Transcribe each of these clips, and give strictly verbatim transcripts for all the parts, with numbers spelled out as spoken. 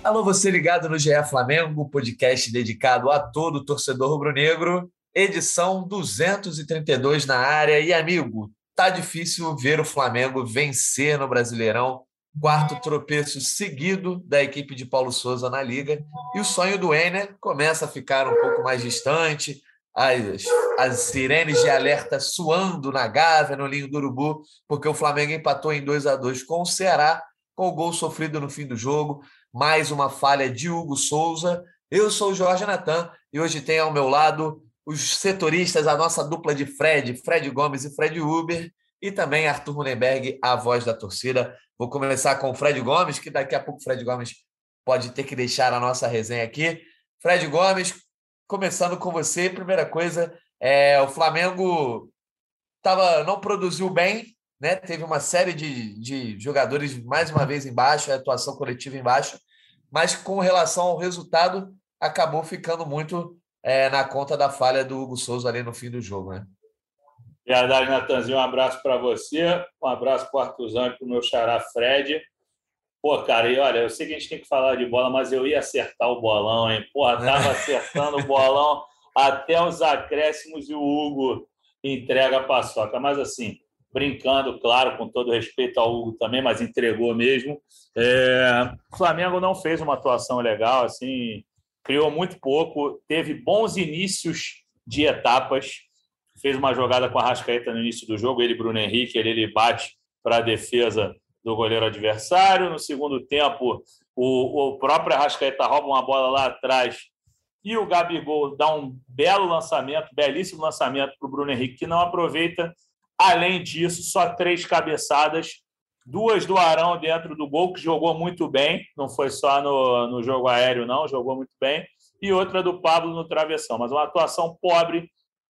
Alô, você ligado no G E Flamengo, podcast dedicado a todo torcedor rubro-negro, edição duzentos e trinta e dois na área. E, amigo, tá difícil ver o Flamengo vencer no Brasileirão, quarto tropeço seguido da equipe de Paulo Souza na Liga, e o sonho do Enner começa a ficar um pouco mais distante, as, as sirenes de alerta suando na Gávea, no Ninho do Urubu, porque o Flamengo empatou em dois a dois com o Ceará, com o gol sofrido no fim do jogo. Mais uma falha de Hugo Souza. Eu sou o Jorge Natan e hoje tem ao meu lado os setoristas, a nossa dupla de Fred, Fred Gomes e Fred Uber, e também Arthur Mullenberg, a voz da torcida. Vou começar com o Fred Gomes, que daqui a pouco o Fred Gomes pode ter que deixar a nossa resenha aqui. Fred Gomes, começando com você, primeira coisa, é, o Flamengo tava, não produziu bem, né? Teve uma série de, de jogadores mais uma vez embaixo, a atuação coletiva embaixo, mas com relação ao resultado, acabou ficando muito é, na conta da falha do Hugo Souza ali no fim do jogo, né? Verdade, Natanzinho, um abraço para você, um abraço para o Arthurzão e para o meu xará Fred. Pô, cara, e olha, eu sei que a gente tem que falar de bola, mas eu ia acertar o bolão, hein? Porra, tava acertando o bolão até os acréscimos e o Hugo entrega a paçoca. Mas assim, brincando, claro, com todo respeito ao Hugo também, mas entregou mesmo. É... O Flamengo não fez uma atuação legal, assim, criou muito pouco, teve bons inícios de etapas, fez uma jogada com a Arrascaeta no início do jogo, ele e Bruno Henrique, ele, ele bate para a defesa do goleiro adversário. No segundo tempo, o, o próprio Arrascaeta rouba uma bola lá atrás e o Gabigol dá um belo lançamento, belíssimo lançamento para o Bruno Henrique, que não aproveita. Além disso, só três cabeçadas, duas do Arão dentro do gol, que jogou muito bem, não foi só no, no jogo aéreo, não, jogou muito bem, e outra do Pablo no travessão. Mas uma atuação pobre,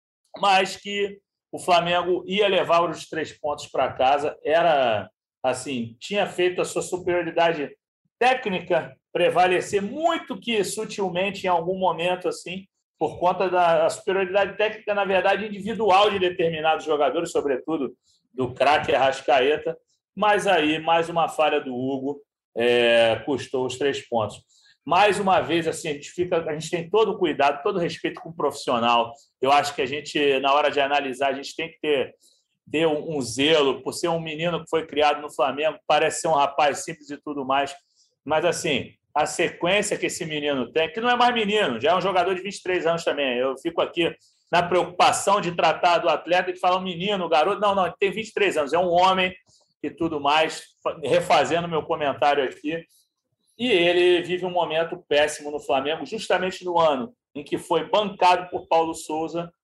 mas que o Flamengo ia levar os três pontos para casa, era assim, tinha feito a sua superioridade técnica prevalecer muito que sutilmente em algum momento, assim, por conta da superioridade técnica, na verdade, individual de determinados jogadores, sobretudo do craque Arrascaeta, mas aí mais uma falha do Hugo é, custou os três pontos. Mais uma vez, assim, a gente, fica, a gente tem todo o cuidado, todo o respeito com o profissional. Eu acho que a gente, na hora de analisar, a gente tem que ter, ter um, um zelo, por ser um menino que foi criado no Flamengo, parece ser um rapaz simples e tudo mais, mas, assim, a sequência que esse menino tem, que não é mais menino, já é um jogador de vinte e três anos também. Eu fico aqui na preocupação de tratar do atleta e de falar um menino, um garoto. Não, não, ele tem vinte e três anos, é um homem e tudo mais, refazendo meu comentário aqui. E ele vive um momento péssimo no Flamengo, justamente no ano em que foi bancado por Paulo Souza.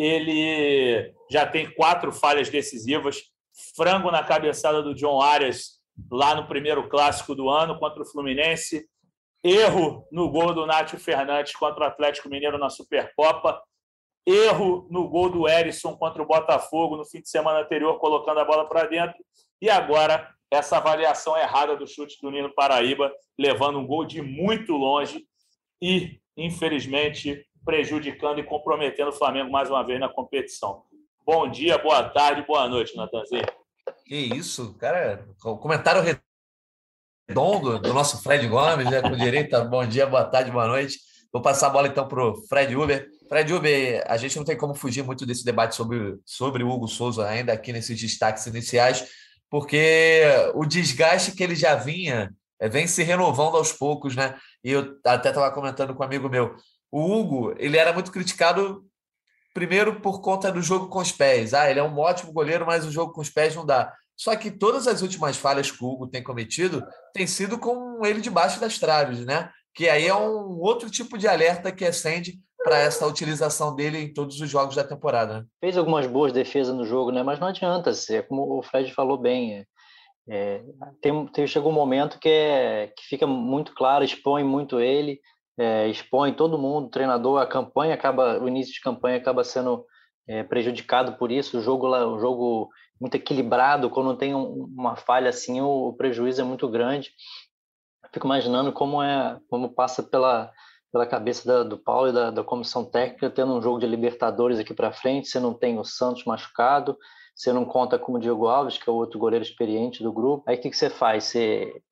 Ele já tem quatro falhas decisivas, frango na cabeçada do John Arias lá no primeiro clássico do ano contra o Fluminense, erro no gol do Nátio Fernandes contra o Atlético Mineiro na Supercopa, erro no gol do Erisson contra o Botafogo no fim de semana anterior, colocando a bola para dentro, e agora essa avaliação errada do chute do Nino Paraíba, levando um gol de muito longe e, infelizmente, prejudicando e comprometendo o Flamengo mais uma vez na competição. Bom dia, boa tarde, boa noite, Natanzinho. Que isso, cara, comentário redondo do nosso Fred Gomes, né, com direito a bom dia, boa tarde, boa noite. Vou passar a bola então para o Fred Uber. Fred Uber, a gente não tem como fugir muito desse debate sobre, sobre o Hugo Souza ainda aqui nesses destaques iniciais, porque o desgaste que ele já vinha vem se renovando aos poucos, né? E eu até estava comentando com um amigo meu, o Hugo, ele era muito criticado primeiro por conta do jogo com os pés. Ah, ele é um ótimo goleiro, mas o jogo com os pés não dá. Só que todas as últimas falhas que o Hugo tem cometido tem sido com ele debaixo das traves, né? Que aí é um outro tipo de alerta que acende para essa utilização dele em todos os jogos da temporada. Fez algumas boas defesas no jogo, né? Mas não adianta, é como o Fred falou bem. É, é, tem, tem, chegou um momento que, é, que fica muito claro, expõe muito ele, é, expõe todo mundo, o treinador, a campanha acaba, o início de campanha acaba sendo é, prejudicado por isso. O jogo lá, o jogo muito equilibrado, quando tem um, uma falha assim, o, o prejuízo é muito grande. Eu fico imaginando como é, como passa pela pela cabeça da, do Paulo e da, da comissão técnica, tendo um jogo de Libertadores aqui para frente. Você não tem o Santos machucado, você não conta com o Diego Alves, que é o outro goleiro experiente do grupo. Aí o que, que você faz? Você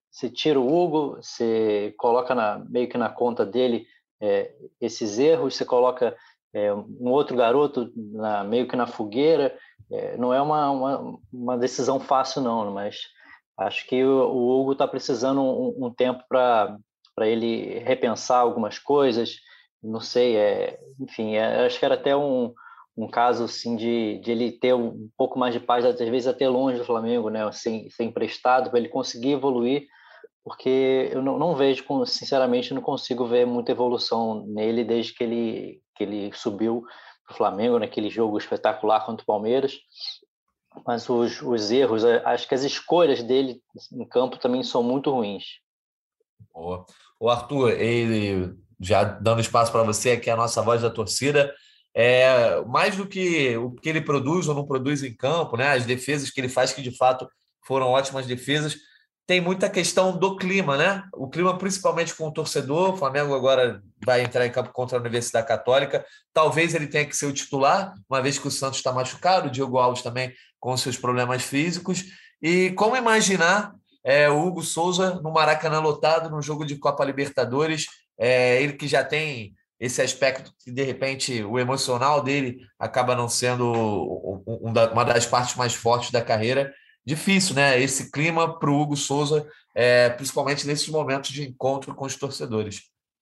você tira o Hugo, você coloca na, meio que na conta dele é, esses erros, você coloca é, um outro garoto na, meio que na fogueira. É, não é uma, uma, uma decisão fácil, não, mas acho que o, o Hugo está precisando um, um tempo para ele repensar algumas coisas. Não sei, é, enfim, é, acho que era até um, um caso assim, de, de ele ter um pouco mais de paz, às vezes até longe do Flamengo, né, sem ser emprestado, para ele conseguir evoluir, porque eu não, não vejo, sinceramente, não consigo ver muita evolução nele desde que ele, que ele subiu para o Flamengo, naquele jogo espetacular contra o Palmeiras. Mas os, os erros, acho que as escolhas dele em campo também são muito ruins. Boa. O Arthur, ele, já dando espaço para você, que é a nossa voz da torcida, é, mais do que o que ele produz ou não produz em campo, né, as defesas que ele faz, que de fato foram ótimas defesas, tem muita questão do clima, né? O clima, principalmente com o torcedor. O Flamengo agora vai entrar em campo contra a Universidade Católica. Talvez ele tenha que ser o titular, uma vez que o Santos está machucado, o Diego Alves também com seus problemas físicos. E como imaginar é, o Hugo Souza no Maracanã lotado, num jogo de Copa Libertadores, é, ele que já tem esse aspecto que, de repente, o emocional dele acaba não sendo uma das partes mais fortes da carreira. Difícil, né? Esse clima para o Hugo Souza, é, principalmente nesses momentos de encontro com os torcedores.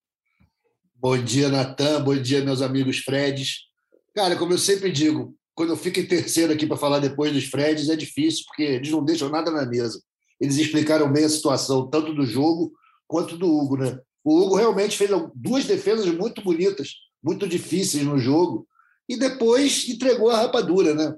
Bom dia, Natan. Bom dia, meus amigos Freds. Cara, como eu sempre digo, quando eu fico em terceiro aqui para falar depois dos Freds, é difícil, porque eles não deixam nada na mesa. Eles explicaram bem a situação, tanto do jogo quanto do Hugo, né? O Hugo realmente fez duas defesas muito bonitas, muito difíceis no jogo, e depois entregou a rapadura, né?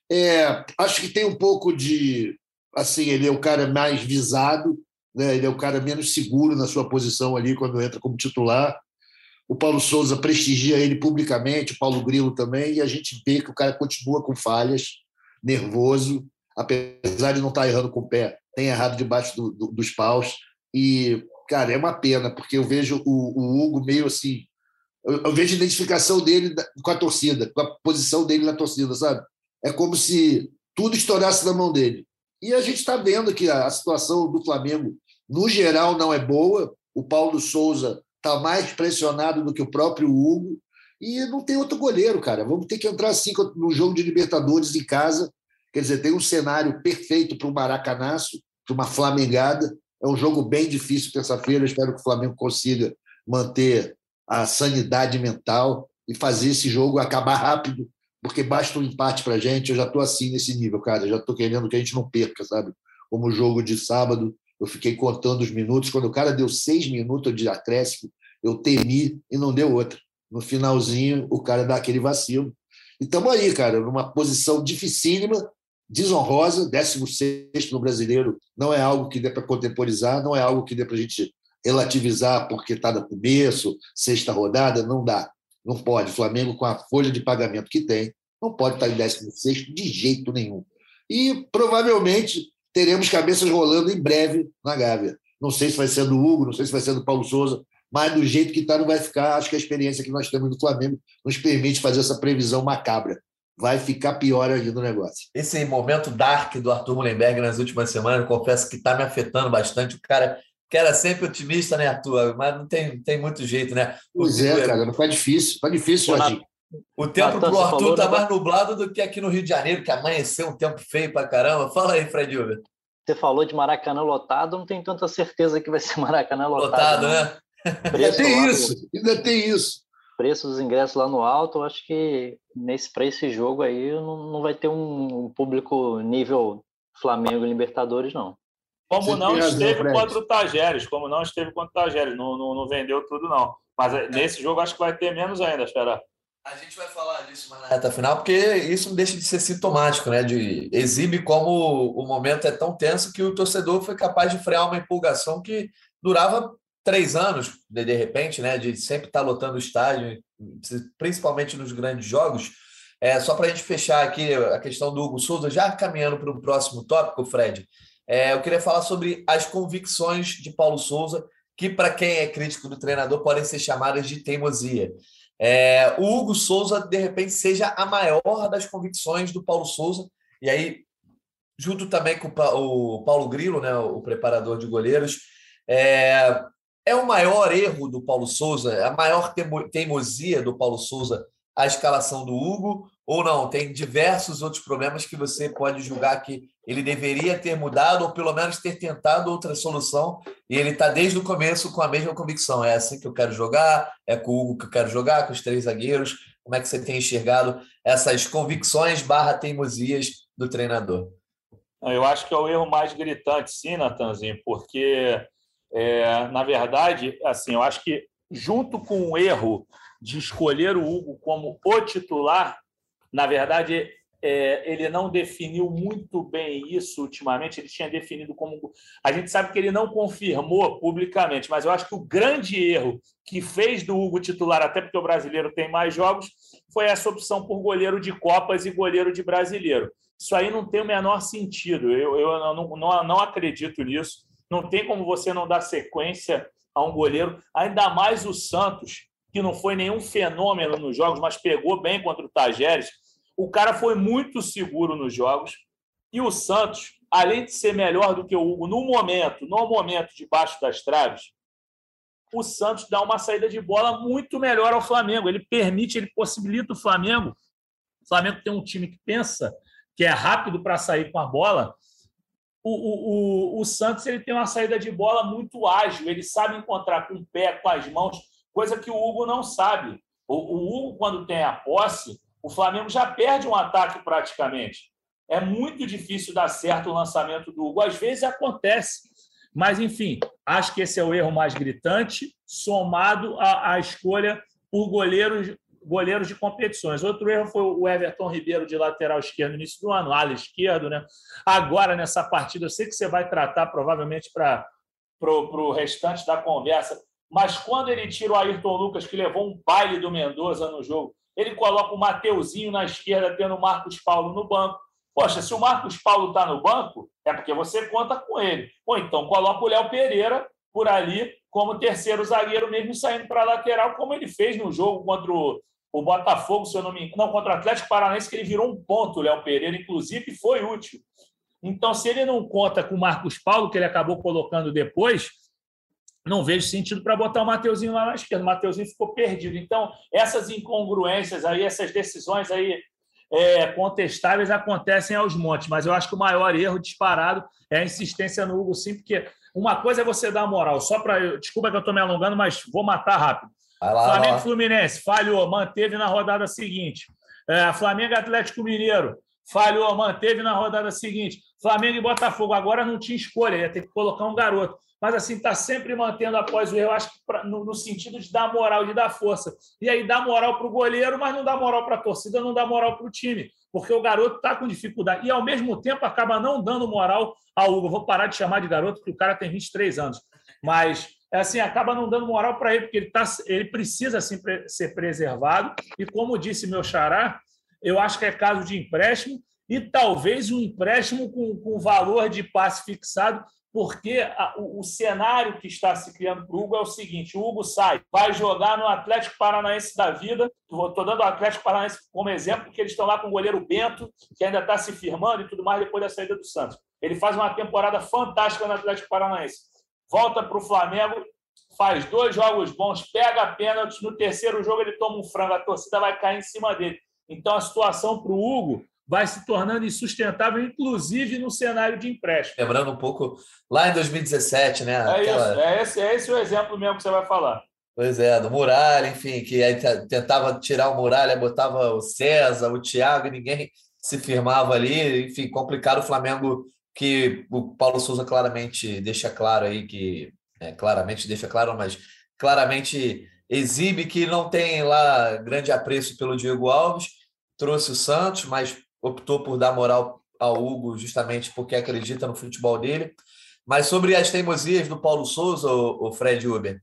É, acho que tem um pouco de... Assim, ele é o cara mais visado, né? Ele é o cara menos seguro na sua posição ali quando entra como titular. O Paulo Souza prestigia ele publicamente, o Paulo Grilo também, e a gente vê que o cara continua com falhas, nervoso, apesar de não estar errando com o pé, tem errado debaixo do, do, dos paus. E, cara, é uma pena, porque eu vejo o, o Hugo meio assim... Eu, eu vejo a identificação dele com a torcida, com a posição dele na torcida, sabe? É como se tudo estourasse na mão dele. E a gente está vendo que a situação do Flamengo, no geral, não é boa. O Paulo Souza está mais pressionado do que o próprio Hugo. E não tem outro goleiro, cara. Vamos ter que entrar assim no jogo de Libertadores em casa. Quer dizer, tem um cenário perfeito para um maracanaço, para uma flamengada. É um jogo bem difícil terça-feira. Espero que o Flamengo consiga manter a sanidade mental e fazer esse jogo acabar rápido, porque basta um empate para a gente. Eu já estou assim nesse nível, cara. Eu já estou querendo que a gente não perca, sabe? Como o jogo de sábado, eu fiquei contando os minutos. Quando o cara deu seis minutos de acréscimo, eu temi e não deu outra. No finalzinho, o cara dá aquele vacilo. E estamos aí, cara, numa posição dificílima, desonrosa, décimo sexto no Brasileiro. Não é algo que dê para contemporizar, não é algo que dê para a gente relativizar porque está no começo, sexta rodada, não dá. Não pode. O Flamengo, com a folha de pagamento que tem, não pode estar em décimo sexto de jeito nenhum. E provavelmente teremos cabeças rolando em breve na Gávea. Não sei se vai ser do Hugo, não sei se vai ser do Paulo Souza, mas do jeito que está não vai ficar. Acho que a experiência que nós temos no Flamengo nos permite fazer essa previsão macabra. Vai ficar pior ainda o negócio. Esse momento dark do Arthur Mullenberg nas últimas semanas, confesso que está me afetando bastante. O cara que era sempre otimista, né, Arthur? Mas não tem, tem muito jeito, né? Pois é, cara, não tá difícil. Tá difícil, Jorginho. O tempo para o Arthur está mais nublado do que aqui no Rio de Janeiro, que amanheceu um tempo feio para caramba. Fala aí, Fred Uber. Você falou de Maracanã lotado, não tenho tanta certeza que vai ser Maracanã lotado. Lotado, né? Ainda tem isso, no... ainda tem isso. Preço dos ingressos lá no alto, eu acho que nesse, para esse jogo aí não, não vai ter um, um público nível Flamengo e Libertadores, não. Como Você não esteve razão, contra o Tajeres, como não esteve contra o Tajeres, não, não, não vendeu tudo, não. Mas é. nesse jogo acho que vai ter menos ainda, espera. A gente vai falar disso mais na reta final, porque isso não deixa de ser sintomático, né? De, exibe como o momento é tão tenso que o torcedor foi capaz de frear uma empolgação que durava três anos, de, de repente, né? De sempre estar lotando o estádio, principalmente nos grandes jogos. É, só para a gente fechar aqui a questão do Hugo Souza, já caminhando para o próximo tópico, Fred, é, eu queria falar sobre as convicções de Paulo Souza, que, para quem é crítico do treinador, podem ser chamadas de teimosia. É, o Hugo Souza, de repente, seja a maior das convicções do Paulo Souza, e aí, junto também com o Paulo Grilo, né, o preparador de goleiros. É, é o maior erro do Paulo Souza, a maior teimosia do Paulo Souza a escalação do Hugo, ou não? Tem diversos outros problemas que você pode julgar que ele deveria ter mudado ou pelo menos ter tentado outra solução e ele está desde o começo com a mesma convicção. É assim que eu quero jogar, é com o Hugo que eu quero jogar, com os três zagueiros. Como é que você tem enxergado essas convicções barra teimosias do treinador? Eu acho que é o erro mais gritante, sim, Natanzinho, porque, é, na verdade, assim, eu acho que junto com o erro de escolher o Hugo como o titular, na verdade, é, ele não definiu muito bem isso ultimamente, ele tinha definido como... A gente sabe que ele não confirmou publicamente, mas eu acho que o grande erro que fez do Hugo titular, até porque o brasileiro tem mais jogos, foi essa opção por goleiro de Copas e goleiro de brasileiro. Isso aí não tem o menor sentido, eu, eu não, não, não acredito nisso, não tem como você não dar sequência a um goleiro, ainda mais o Santos, que não foi nenhum fenômeno nos jogos, mas pegou bem contra o Tajeres. O cara foi muito seguro nos jogos. E o Santos, além de ser melhor do que o Hugo no momento, no momento debaixo das traves, o Santos dá uma saída de bola muito melhor ao Flamengo. Ele permite, ele possibilita o Flamengo. O Flamengo tem um time que pensa, que é rápido para sair com a bola. O, o, o, o Santos ele tem uma saída de bola muito ágil. Ele sabe encontrar com o pé, com as mãos, coisa que o Hugo não sabe. O, o Hugo, quando tem a posse, o Flamengo já perde um ataque praticamente. É muito difícil dar certo o lançamento do Hugo. Às vezes acontece. Mas, enfim, acho que esse é o erro mais gritante, somado à, à escolha por goleiros, goleiros de competições. Outro erro foi o Everton Ribeiro de lateral esquerdo no início do ano, ala esquerdo, né? Agora, nessa partida, eu sei que você vai tratar provavelmente para o restante da conversa, mas quando ele tira o Ayrton Lucas, que levou um baile do Mendoza no jogo, ele coloca o Mateuzinho na esquerda, tendo o Marcos Paulo no banco. Poxa, se o Marcos Paulo está no banco, é porque você conta com ele. Ou então coloca o Léo Pereira por ali como terceiro zagueiro, mesmo saindo para a lateral, como ele fez no jogo contra o, o Botafogo, se eu não me engano, não, contra o Atlético Paranaense, que ele virou um ponto, o Léo Pereira, inclusive, foi útil. Então, se ele não conta com o Marcos Paulo, que ele acabou colocando depois, não vejo sentido para botar o Mateuzinho lá na esquerda. O Mateuzinho ficou perdido. Então, essas incongruências aí, essas decisões aí é, contestáveis acontecem aos montes, mas eu acho que o maior erro disparado é a insistência no Hugo, sim, porque uma coisa é você dar moral, só para... Desculpa que eu estou me alongando, mas vou matar rápido. Vai lá, Flamengo lá. Fluminense, falhou, manteve na rodada seguinte. É, Flamengo Atlético Mineiro, falhou, manteve na rodada seguinte. Flamengo e Botafogo, agora não tinha escolha, ia ter que colocar um garoto. Mas, assim, está sempre mantendo após o erro, eu acho que pra, no, no sentido de dar moral, de dar força. E aí dá moral para o goleiro, mas não dá moral para a torcida, não dá moral para o time, porque o garoto está com dificuldade. E, ao mesmo tempo, acaba não dando moral ao Hugo. Vou parar de chamar de garoto, porque o cara tem vinte e três anos. Mas, assim, acaba não dando moral para ele, porque ele, tá, ele precisa assim, ser preservado. E, como disse meu xará, eu acho que é caso de empréstimo e talvez um empréstimo com, com valor de passe fixado, porque a, o, o cenário que está se criando para o Hugo é o seguinte: o Hugo sai, vai jogar no Atlético Paranaense da vida. Estou dando o Atlético Paranaense como exemplo, porque eles estão lá com o goleiro Bento, que ainda está se firmando e tudo mais depois da saída do Santos. Ele faz uma temporada fantástica no Atlético Paranaense. Volta para o Flamengo, faz dois jogos bons, pega pênalti. No terceiro jogo ele toma um frango, a torcida vai cair em cima dele. Então a situação para o Hugo vai se tornando insustentável, inclusive no cenário de empréstimo. Lembrando um pouco, lá em dois mil e dezessete, né? É aquela... isso, é esse, é esse o exemplo mesmo que você vai falar. Pois é, do Muralha, enfim, que aí tentava tirar o Muralha, botava o César, o Thiago, e ninguém se firmava ali. Enfim, complicado. O Flamengo, que o Paulo Souza claramente deixa claro aí que... É, claramente deixa claro, mas claramente exibe que não tem lá grande apreço pelo Diego Alves. Trouxe o Santos, mas optou por dar moral ao Hugo justamente porque acredita no futebol dele. Mas sobre as teimosias do Paulo Souza, o, o Fred Uber,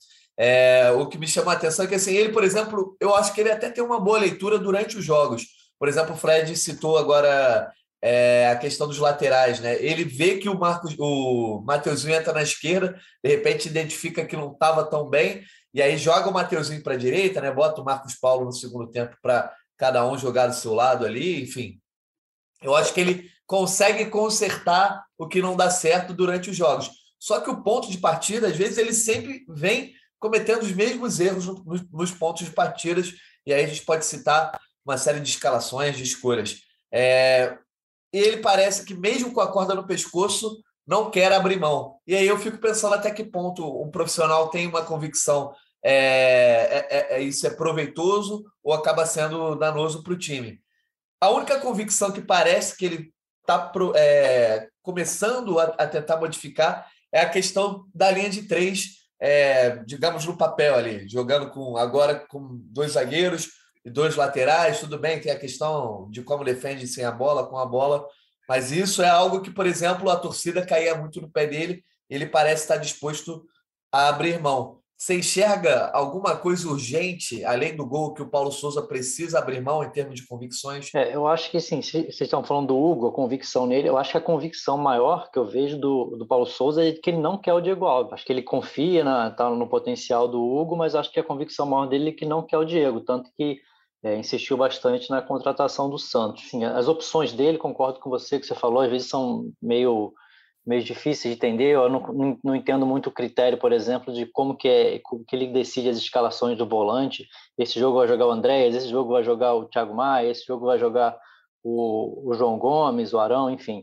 é, o que me chamou a atenção é que, assim, ele, por exemplo, eu acho que ele até tem uma boa leitura durante os jogos. Por exemplo, o Fred citou agora é, a questão dos laterais, né? Ele vê que o, Marcos, o Mateuzinho entra na esquerda, de repente identifica que não estava tão bem, e aí joga o Mateuzinho para a direita, né? Bota o Marcos Paulo no segundo tempo para cada um jogar do seu lado ali, enfim. Eu acho que ele consegue consertar o que não dá certo durante os jogos. Só que o ponto de partida, às vezes, ele sempre vem cometendo os mesmos erros nos, nos pontos de partidas, e aí a gente pode citar uma série de escalações, de escolhas. É, e ele parece que, mesmo com a corda no pescoço, não quer abrir mão. E aí eu fico pensando até que ponto um profissional tem uma convicção, é, é, é, é isso é proveitoso ou acaba sendo danoso para o time. A única convicção que parece que ele está é, começando a, a tentar modificar é a questão da linha de três, é, digamos, no papel ali, jogando com, agora com dois zagueiros e dois laterais. Tudo bem, tem a questão de como defende sem a bola, com a bola, mas isso é algo que, por exemplo, a torcida caía muito no pé dele, ele parece estar disposto a abrir mão. Você enxerga alguma coisa urgente, além do gol, que o Paulo Sousa precisa abrir mão em termos de convicções? É, eu acho que, sim, se vocês estão falando do Hugo, a convicção nele, eu acho que a convicção maior que eu vejo do, do Paulo Sousa é que ele não quer o Diego Alves. Acho que ele confia na, tá no potencial do Hugo, mas acho que a convicção maior dele é que não quer o Diego, tanto que é, insistiu bastante na contratação do Santos. Sim, as opções dele, concordo com você, que você falou, às vezes são meio... meio difícil de entender. Eu não, não, não entendo muito o critério, por exemplo, de como que, é, como que ele decide as escalações do volante. Esse jogo vai jogar o Andréas, esse jogo vai jogar o Thiago Maia, esse jogo vai jogar o, o João Gomes, o Arão, enfim.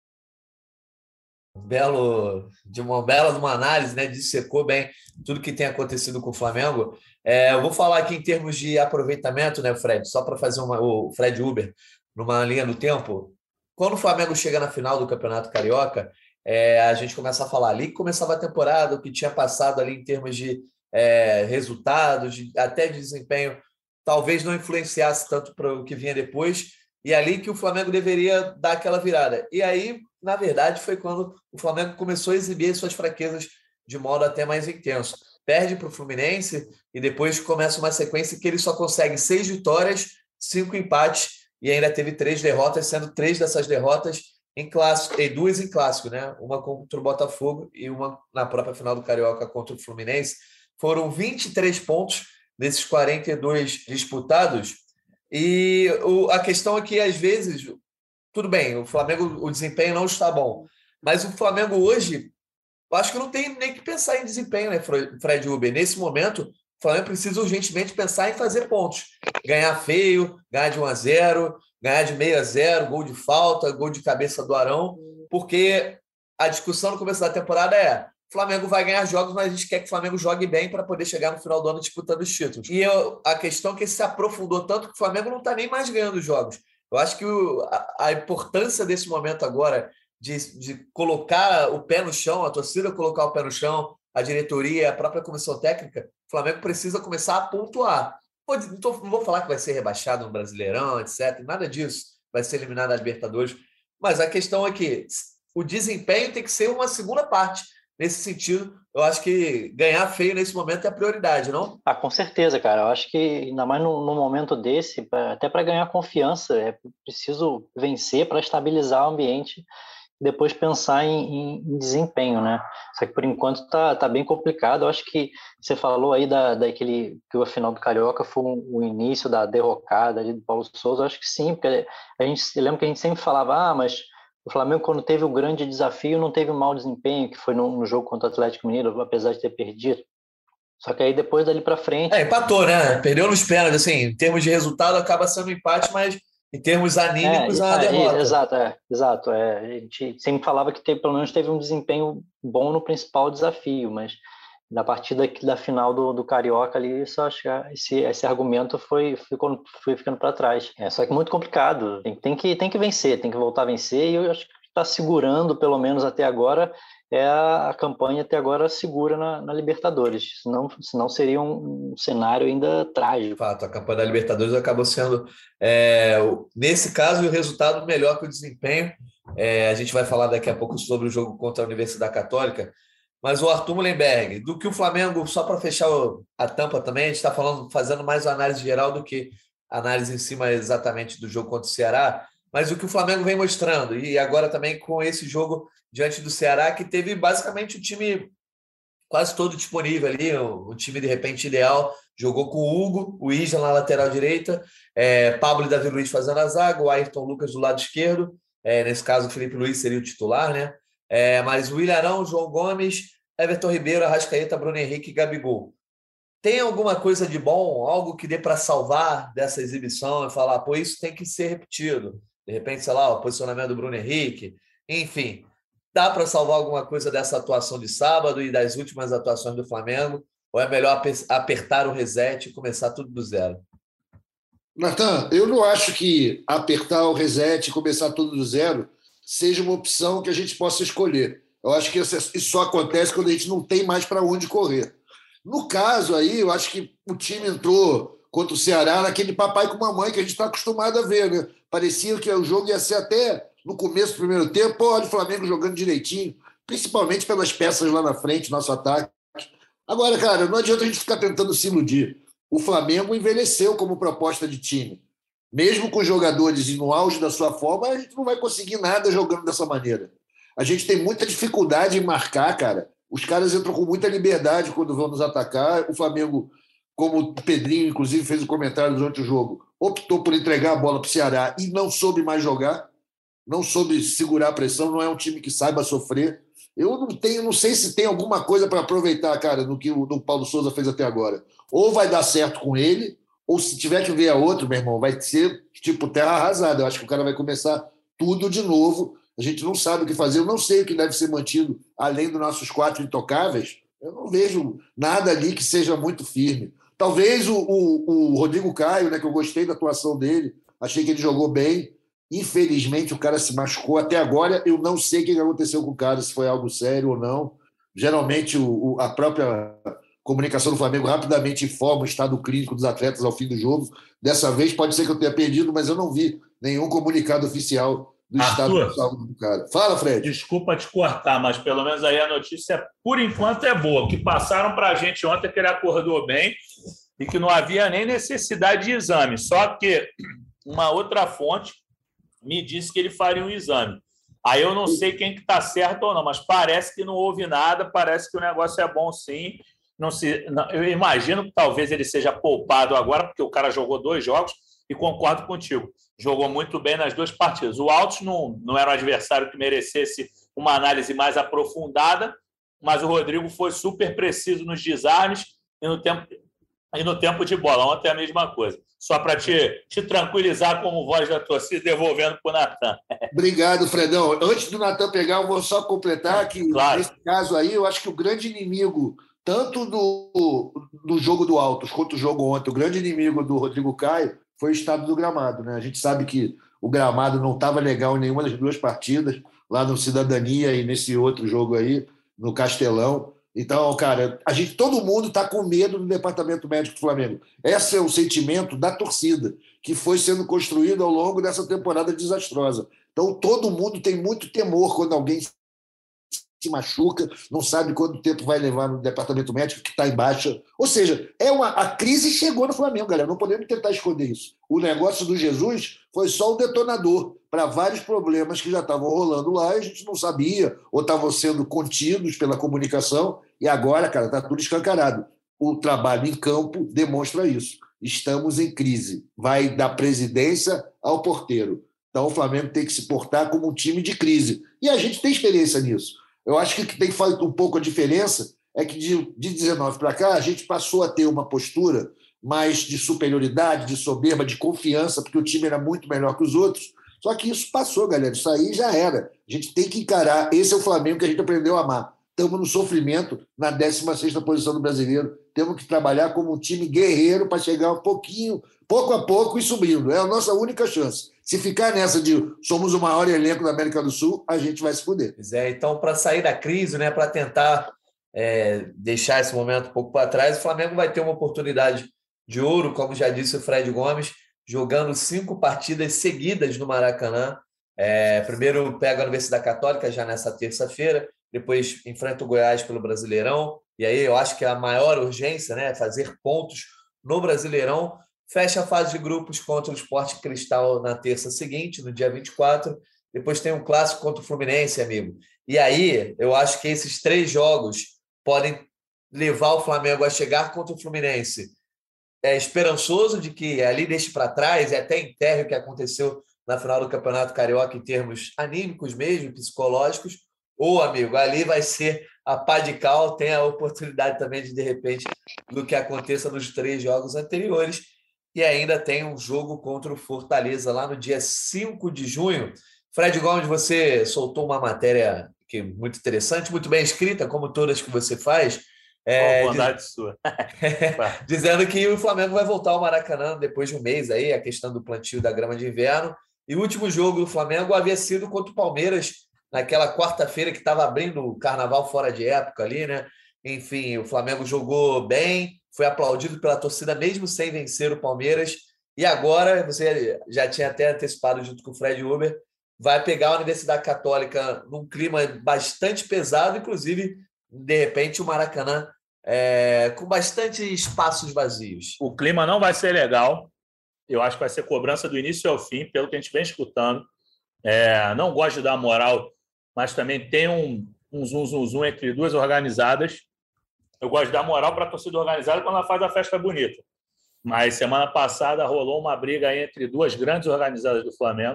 Belo, de uma bela de uma análise, né? Dissecou bem tudo que tem acontecido com o Flamengo. É, eu vou falar aqui em termos de aproveitamento, né, Fred? Só para fazer uma, o Fred Uber numa linha do tempo. Quando o Flamengo chega na final do Campeonato Carioca, É, a gente começa a falar ali que começava a temporada, o que tinha passado ali em termos de é, resultados, de, até de desempenho, talvez não influenciasse tanto para o que vinha depois, e ali que o Flamengo deveria dar aquela virada. E aí, na verdade, foi quando o Flamengo começou a exibir suas fraquezas de modo até mais intenso. Perde para o Fluminense e depois começa uma sequência que ele só consegue seis vitórias, cinco empates, e ainda teve três derrotas, sendo três dessas derrotas em clássico, e duas em clássico, né? Uma contra o Botafogo e uma na própria final do Carioca contra o Fluminense. Foram vinte e três pontos desses quarenta e dois disputados. E o, a questão é que, às vezes, tudo bem, o Flamengo, o desempenho não está bom, mas o Flamengo hoje, eu acho que não tem nem que pensar em desempenho, né, Fred Uber? Nesse momento, o Flamengo precisa urgentemente pensar em fazer pontos. Ganhar feio, ganhar de um a zero, ganhar de meio a zero, gol de falta, gol de cabeça do Arão, porque a discussão no começo da temporada é: o Flamengo vai ganhar jogos, mas a gente quer que o Flamengo jogue bem para poder chegar no final do ano disputando os títulos. E eu, a questão é que se aprofundou tanto que o Flamengo não está nem mais ganhando jogos. Eu acho que o, a, a importância desse momento agora de, de colocar o pé no chão, a torcida colocar o pé no chão, a diretoria, a própria comissão técnica, o Flamengo precisa começar a pontuar. Não, tô, não vou falar que vai ser rebaixado no Brasileirão, etcétera. Nada disso. Vai ser eliminado na Libertadores. Mas a questão é que o desempenho tem que ser uma segunda parte. Nesse sentido, eu acho que ganhar feio nesse momento é a prioridade, não? Ah, com certeza, cara. Eu acho que, ainda mais num, num momento desse, até para ganhar confiança, é preciso vencer para estabilizar o ambiente, depois pensar em, em, em desempenho, né? Só que por enquanto tá, tá bem complicado. Eu acho que você falou aí da, daquele que o final do Carioca foi um, o início da derrocada ali do Paulo Sousa. Eu acho que sim, porque a gente lembra que a gente sempre falava, ah, mas o Flamengo, quando teve o grande desafio, não teve um mau desempenho, que foi no, no jogo contra o Atlético Mineiro, apesar de ter perdido. Só que aí depois dali para frente... É, empatou, né? Perdeu nos pênaltis, assim, em termos de resultado acaba sendo um empate, mas em termos anímicos é, é uma derrota. É, exato, é, exato. É. A gente sempre falava que teve, pelo menos teve um desempenho bom no principal desafio, mas na partida da final do, do Carioca ali, isso, acho que esse, esse argumento foi, ficou, foi ficando para trás. É, só que muito complicado. Tem, tem, que, tem que vencer, tem que voltar a vencer, e eu acho que está segurando, pelo menos até agora, é a, a campanha até agora segura na, na Libertadores. Senão, senão seria um, um cenário ainda trágico. Fato, a campanha da Libertadores acabou sendo, é, nesse caso, o resultado melhor que o desempenho. É, a gente vai falar daqui a pouco sobre o jogo contra a Universidade Católica. Mas o Arthur Mullenberg, do que o Flamengo, só para fechar a tampa também, a gente está falando, fazendo mais uma análise geral do que análise em cima exatamente do jogo contra o Ceará, mas o que o Flamengo vem mostrando, e agora também com esse jogo diante do Ceará, que teve basicamente o time quase todo disponível ali, o time de repente ideal, jogou com o Hugo, o Isla na lateral direita, é, Pablo e Davi Luiz fazendo a zaga, o Ayrton Lucas do lado esquerdo, É, nesse caso, o Felipe Luiz seria o titular, né? É, mas o Willian Arão, João Gomes, Everton Ribeiro, Arrascaeta, Bruno Henrique e Gabigol. Tem alguma coisa de bom, algo que dê para salvar dessa exibição e falar, pô, isso tem que ser repetido? De repente, sei lá, o posicionamento do Bruno Henrique, enfim, dá para salvar alguma coisa dessa atuação de sábado e das últimas atuações do Flamengo? Ou é melhor apertar o reset e começar tudo do zero? Natan, eu não acho que apertar o reset e começar tudo do zero seja uma opção que a gente possa escolher. Eu acho que isso só acontece quando a gente não tem mais para onde correr. No caso aí, eu acho que o time entrou contra o Ceará naquele papai com mamãe que a gente está acostumado a ver, né? Parecia que o jogo ia ser até no começo do primeiro tempo, pô, olha o Flamengo jogando direitinho, principalmente pelas peças lá na frente, nosso ataque. Agora, cara, não adianta a gente ficar tentando se iludir. O Flamengo envelheceu como proposta de time. Mesmo com jogadores no auge da sua forma, a gente não vai conseguir nada jogando dessa maneira. A gente tem muita dificuldade em marcar, cara. Os caras entram com muita liberdade quando vão nos atacar. O Flamengo, como o Pedrinho, inclusive, fez um comentário durante o jogo, optou por entregar a bola para o Ceará e não soube mais jogar, não soube segurar a pressão, não é um time que saiba sofrer. Eu não tenho, não sei se tem alguma coisa para aproveitar, cara, no que o no Paulo Souza fez até agora. Ou vai dar certo com ele, ou se tiver que ver a outro, meu irmão, vai ser tipo terra arrasada. Eu acho que o cara vai começar tudo de novo. A gente não sabe o que fazer. Eu não sei o que deve ser mantido além dos nossos quatro intocáveis. Eu não vejo nada ali que seja muito firme. Talvez o, o, o Rodrigo Caio, né, que eu gostei da atuação dele, achei que ele jogou bem. Infelizmente, o cara se machucou. Até agora, eu não sei o que aconteceu com o cara, se foi algo sério ou não. Geralmente, o, a própria comunicação do Flamengo rapidamente informa o estado clínico dos atletas ao fim do jogo. Dessa vez, pode ser que eu tenha perdido, mas eu não vi nenhum comunicado oficial do Arthur, estado de saúde do cara. Fala, Fred. Desculpa te cortar, mas pelo menos aí a notícia, por enquanto, é boa. Que passaram para a gente ontem que ele acordou bem e que não havia nem necessidade de exame. Só que uma outra fonte me disse que ele faria um exame. Aí eu não sei quem que está certo ou não, mas parece que não houve nada, parece que o negócio é bom sim. Não se, não, eu imagino que talvez ele seja poupado agora, porque o cara jogou dois jogos e concordo contigo. Jogou muito bem nas duas partidas. O Altos não, não era um adversário que merecesse uma análise mais aprofundada, mas o Rodrigo foi super preciso nos desarmes e no tempo, e no tempo de bola. Ontem é a mesma coisa. Só para te, te tranquilizar como voz da torcida, devolvendo para o Natan. Obrigado, Fredão. Antes do Natan pegar, eu vou só completar que, claro, nesse caso aí, eu acho que o grande inimigo, tanto do, do jogo do Altos quanto o jogo ontem, o grande inimigo do Rodrigo Caio foi o estado do gramado, né? A gente sabe que o gramado não estava legal em nenhuma das duas partidas, lá no Cidadania e nesse outro jogo aí, no Castelão. Então, cara, a gente, todo mundo está com medo do departamento médico do Flamengo. Esse é o sentimento da torcida, que foi sendo construído ao longo dessa temporada desastrosa. Então, todo mundo tem muito temor quando alguém se machuca, não sabe quanto tempo vai levar no departamento médico, que está em baixa. Ou seja, é uma, a crise chegou no Flamengo, galera. Não podemos tentar esconder isso. O negócio do Jesus foi só o detonador para vários problemas que já estavam rolando lá e a gente não sabia, ou estavam sendo contidos pela comunicação, e agora, cara, está tudo escancarado. O trabalho em campo demonstra isso. Estamos em crise. Vai da presidência ao porteiro. Então, o Flamengo tem que se portar como um time de crise. E a gente tem experiência nisso. Eu acho que o que tem feito um pouco a diferença é que de, de dezenove para cá a gente passou a ter uma postura mais de superioridade, de soberba, de confiança, porque o time era muito melhor que os outros. Só que isso passou, galera. Isso aí já era. A gente tem que encarar. Esse é o Flamengo que a gente aprendeu a amar. Estamos no sofrimento, na décima sexta posição do Brasileiro. Temos que trabalhar como um time guerreiro para chegar um pouquinho, pouco a pouco e subindo. É a nossa única chance. Se ficar nessa de somos o maior elenco da América do Sul, a gente vai se fuder. Pois é, então, para sair da crise, né, para tentar é, deixar esse momento um pouco para trás, o Flamengo vai ter uma oportunidade de ouro, como já disse o Fred Gomes, jogando cinco partidas seguidas no Maracanã. É, primeiro pega a Universidade Católica já nessa terça-feira, depois enfrenta o Goiás pelo Brasileirão, e aí eu acho que a maior urgência, né, é fazer pontos no Brasileirão. Fecha a fase de grupos contra o Sport Cristal na terça seguinte, no dia vinte e quatro. Depois tem um clássico contra o Fluminense, amigo. E aí, eu acho que esses três jogos podem levar o Flamengo a chegar contra o Fluminense é esperançoso de que ali deixe para trás e até enterre o que aconteceu na final do Campeonato Carioca em termos anímicos mesmo, psicológicos, ou, amigo, ali vai ser a pá de cal, tem a oportunidade também de, de repente, do que aconteça nos três jogos anteriores, e ainda tem um jogo contra o Fortaleza lá no dia cinco de junho. Fred Gomes, você soltou uma matéria que muito interessante, muito bem escrita, como todas que você faz. É, bondade diz... sua. Dizendo que o Flamengo vai voltar ao Maracanã depois de um mês, aí, a questão do plantio da grama de inverno. E o último jogo do Flamengo havia sido contra o Palmeiras, naquela quarta-feira que estava abrindo o carnaval fora de época ali, né? Enfim, o Flamengo jogou bem, foi aplaudido pela torcida mesmo sem vencer o Palmeiras. E agora, você já tinha até antecipado junto com o Fred Uber, vai pegar a Universidade Católica num clima bastante pesado, inclusive, de repente, o Maracanã é, com bastante espaços vazios. O clima não vai ser legal. Eu acho que vai ser cobrança do início ao fim, pelo que a gente vem escutando. É, não gosto de dar moral, mas também tem um, um zum, zum, zum entre duas organizadas. Eu gosto de dar moral para a torcida organizada quando ela faz a festa bonita. Mas semana passada rolou uma briga entre duas grandes organizadas do Flamengo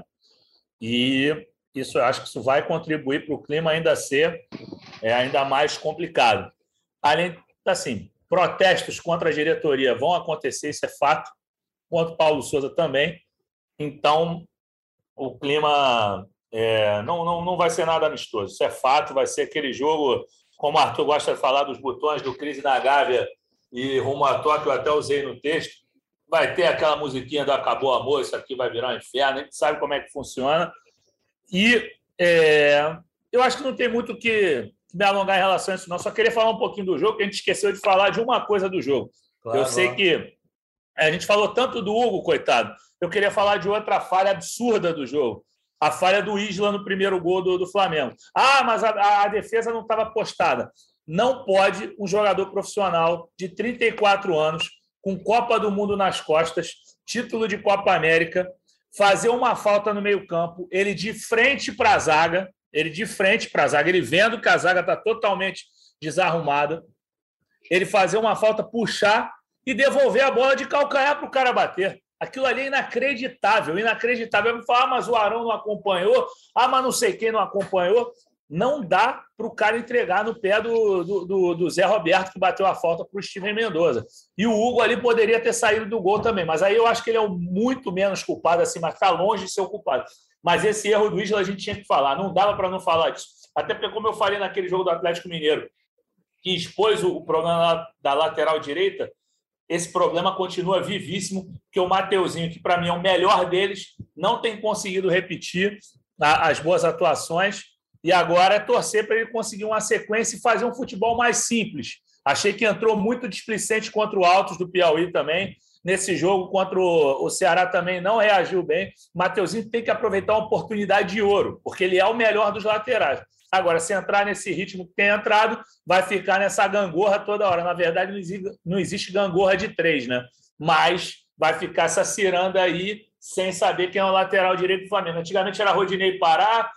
e isso, eu acho que isso vai contribuir para o clima ainda ser é, ainda mais complicado. Além, assim, protestos contra a diretoria vão acontecer, isso é fato, contra o Paulo Souza também. Então, o clima é, não, não, não vai ser nada amistoso, isso é fato, vai ser aquele jogo, como o Arthur gosta de falar, dos botões do Crise na Gávea e rumo à Tóquio, eu até usei no texto, vai ter aquela musiquinha do Acabou Amor, isso aqui vai virar um inferno, a gente sabe como é que funciona. E é, eu acho que não tem muito o que me alongar em relação a isso, não. Só queria falar um pouquinho do jogo, que a gente esqueceu de falar de uma coisa do jogo. Claro, eu sei que a gente falou tanto do Hugo, coitado, eu queria falar de outra falha absurda do jogo. A falha do Isla no primeiro gol do, do Flamengo. Ah, mas a, a defesa não estava postada. Não pode um jogador profissional de trinta e quatro anos, com Copa do Mundo nas costas, título de Copa América, fazer uma falta no meio-campo, ele de frente para a zaga, ele de frente para a zaga, ele vendo que a zaga está totalmente desarrumada, ele fazer uma falta, puxar e devolver a bola de calcanhar para o cara bater. Aquilo ali é inacreditável, inacreditável. Eu vou falar, ah, mas o Arão não acompanhou, ah, mas não sei quem não acompanhou. Não dá para o cara entregar no pé do, do, do, do Zé Roberto, que bateu a falta para o Steven Mendoza. E o Hugo ali poderia ter saído do gol também, mas aí eu acho que ele é o muito menos culpado, assim, mas está longe de ser o culpado. Mas esse erro do Isla a gente tinha que falar, não dava para não falar disso. Até porque, como eu falei naquele jogo do Atlético Mineiro, que expôs o, o problema da lateral direita, esse problema continua vivíssimo, porque o Mateuzinho, que para mim é o melhor deles, não tem conseguido repetir a, as boas atuações. E agora é torcer para ele conseguir uma sequência e fazer um futebol mais simples. Achei que entrou muito displicente contra o Altos do Piauí também. Nesse jogo contra o Ceará também não reagiu bem. O Mateuzinho tem que aproveitar uma oportunidade de ouro, porque ele é o melhor dos laterais. Agora, se entrar nesse ritmo que tem entrado, vai ficar nessa gangorra toda hora. Na verdade, não existe, não existe gangorra de três, né? Mas vai ficar essa ciranda aí sem saber quem é o lateral direito do Flamengo. Antigamente era Rodinei Pará,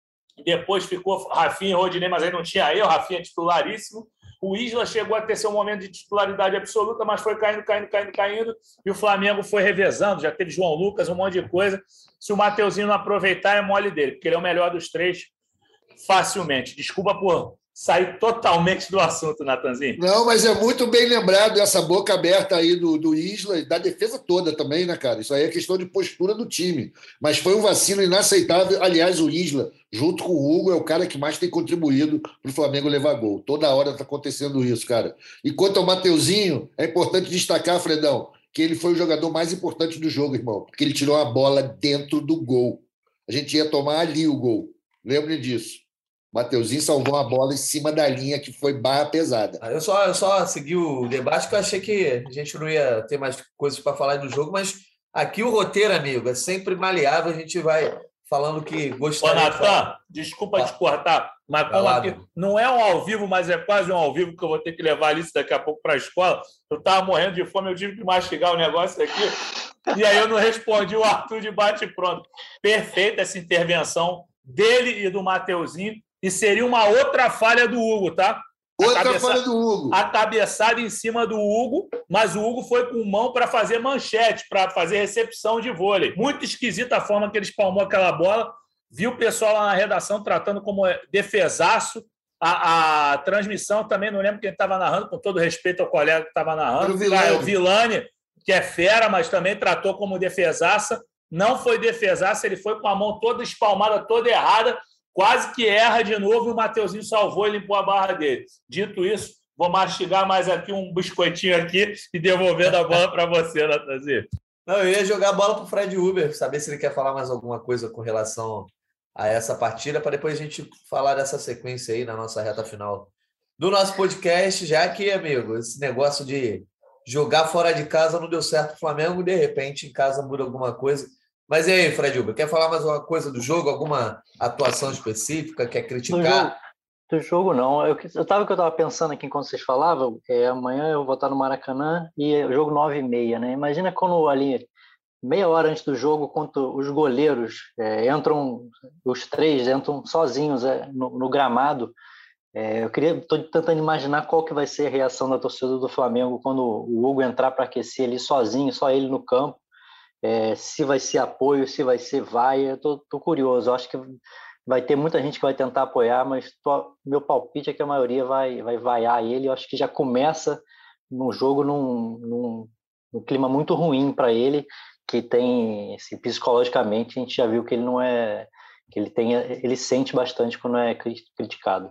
depois ficou Rafinha e Rodinei, mas aí não tinha eu, Rafinha é titularíssimo. O Isla chegou a ter seu momento de titularidade absoluta, mas foi caindo, caindo, caindo, caindo, e o Flamengo foi revezando, já teve João Lucas, um monte de coisa. Se o Mateuzinho não aproveitar, é mole dele, porque ele é o melhor dos três facilmente. Desculpa por sair totalmente do assunto, Natanzinho. Não, mas é muito bem lembrado essa boca aberta aí do, do Isla e da defesa toda também, né, cara? Isso aí é questão de postura do time. Mas foi um vacilo inaceitável. Aliás, o Isla, junto com o Hugo, é o cara que mais tem contribuído para o Flamengo levar gol. Toda hora está acontecendo isso, cara. E quanto ao Mateuzinho, é importante destacar, Fredão, que ele foi o jogador mais importante do jogo, irmão, porque ele tirou a bola dentro do gol. A gente ia tomar ali o gol. Lembre disso. Mateuzinho salvou uma bola em cima da linha que foi barra pesada. Eu só, eu só segui o debate porque eu achei que a gente não ia ter mais coisas para falar do jogo, mas aqui o roteiro, amigo, é sempre maleável, a gente vai falando que gostaria. Ô, Natan, desculpa ah. te cortar, mas como aqui não é um ao vivo, mas é quase um ao vivo, que eu vou ter que levar isso daqui a pouco para a escola. Eu estava morrendo de fome, eu tive que mastigar o negócio aqui, e aí eu não respondi o Arthur de bate pronto. Perfeita essa intervenção dele e do Mateuzinho. E seria uma outra falha do Hugo, tá? Outra cabeça... falha do Hugo. A cabeçada em cima do Hugo, mas o Hugo foi com mão para fazer manchete, para fazer recepção de vôlei. Muito esquisita a forma que ele espalmou aquela bola. Viu o pessoal lá na redação tratando como defesaço. A, a transmissão também, não lembro quem estava narrando, com todo respeito ao colega que estava narrando. O Vilani. Ah, o Vilani, que é fera, mas também tratou como defesaça. Não foi defesaça, ele foi com a mão toda espalmada, toda errada, quase que erra de novo e o Mateuzinho salvou e limpou a barra dele. Dito isso, vou mastigar mais aqui um biscoitinho aqui e devolvendo a bola para você, Natanzinho. Não, eu ia jogar a bola para o Fred Uber, saber se ele quer falar mais alguma coisa com relação a essa partida, para depois a gente falar dessa sequência aí na nossa reta final do nosso podcast, já que, amigo, esse negócio de jogar fora de casa não deu certo para o Flamengo, de repente em casa muda alguma coisa. Mas e aí, Fred Uber, quer falar mais alguma coisa do jogo, alguma atuação específica, quer criticar? Do jogo, do jogo não. Eu estava que eu estava pensando aqui enquanto vocês falavam, é, amanhã eu vou estar no Maracanã e é o jogo nove e meia, né? Imagina quando ali meia hora antes do jogo, quando os goleiros é, entram, os três entram sozinhos é, no, no gramado. É, eu queria, estou tentando imaginar qual que vai ser a reação da torcida do Flamengo quando o Hugo entrar para aquecer ali sozinho, só ele no campo. É, se vai ser apoio, se vai ser vaia. Eu tô, tô curioso. Eu acho que vai ter muita gente que vai tentar apoiar, mas tô, meu palpite é que a maioria vai, vai vaiar ele. Eu acho que já começa no jogo num, num, num clima muito ruim para ele, que tem, assim, psicologicamente, a gente já viu que ele não é, que ele tem, ele sente bastante quando é criticado.